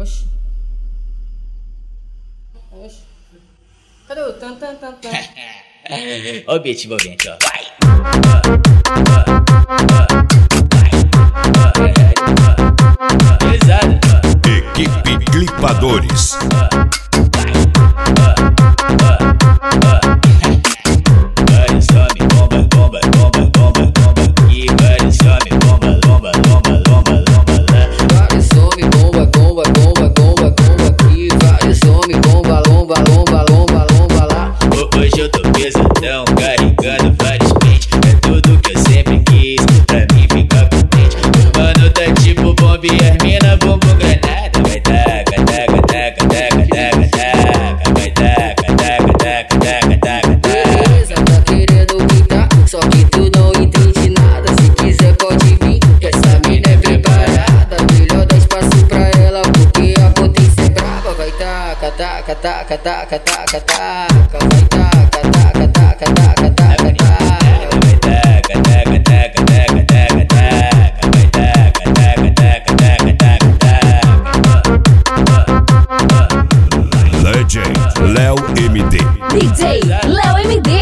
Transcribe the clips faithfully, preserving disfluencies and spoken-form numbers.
Oxi. Oxi. Cadê o tan tan tan tan? Ó o beat envolvente, ó. Vai! Pesado. Equipe Clipadores. Vários homens, bomba, bomba, bomba, bomba, bomba. E vários homens, bomba, bomba, bomba, bomba, bomba lá. Vários homens, bomba, bomba, bomba, bomba, bomba. E vários homens, bomba, lomba, lomba, lomba, lomba lá. Hoje eu tô pesadão, carregando vários pentes. É tudo que eu sempre quis, pra mim ficar contente. O mano tá tipo bomba e as mina bumbum granada. Vai taca, taca, taca, taca, taca, taca. Vai taca, taca, taca, taca, taca, taca. Beleza, tá querendo gritar, só que tu não entende nada. Se quiser pode vir, que essa mina é preparada. Melhor dar espaço pra ela, porque a potência é brava. Vai taca, taca, taca, taca, taca, taca. Vai taca, taca, taca, taca, taca, taca. Vai taca, taca, taca, taca, taca, taca. Vai taca, taca, taca, taca, taca, taca. Legend Léo M D. D J Léo M D.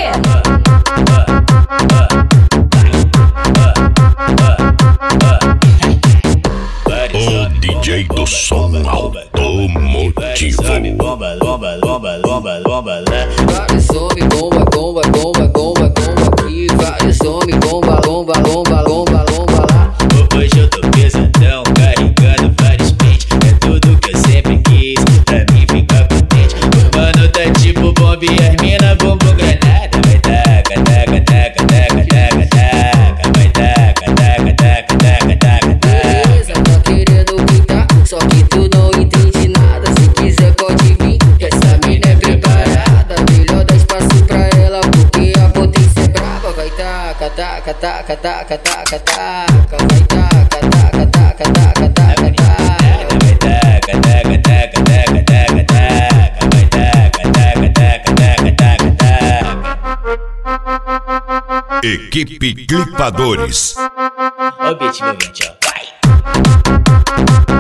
O D J do som automotivo. Bomba, bomba, bomba, bomba, bomba lá. Vários homens, bomba, bomba, bomba, bomba, bomba. E vários homens, bomba, lomba, lomba, lomba, lomba lá. Hoje eu tô pesadão, carregando vários pentes. É tudo que eu sempre quis, pra mim ficar contente. O mano tá tipo bomba e as mina bumbum granada. Vai taca, taca, taca, taca, taca, taca. Vai taca, taca, taca, taca, taca, taca. Beleza, tá querendo gritar, só que tu não entende nada. Se quiser pode vir, que essa mina é preparada. Melhor dar espaço pra ela, porque a potência é brava. Vai taca, taca, taca, taca, taca, taca. Vai taca, taca, taca, taca, taca, taca. Vai taca, taca, taca, taca, taca, taca. Vai taca, taca, taca, taca, taca, taca. Equipe Clipadores. Ó o beat envolvente, ó. Vai!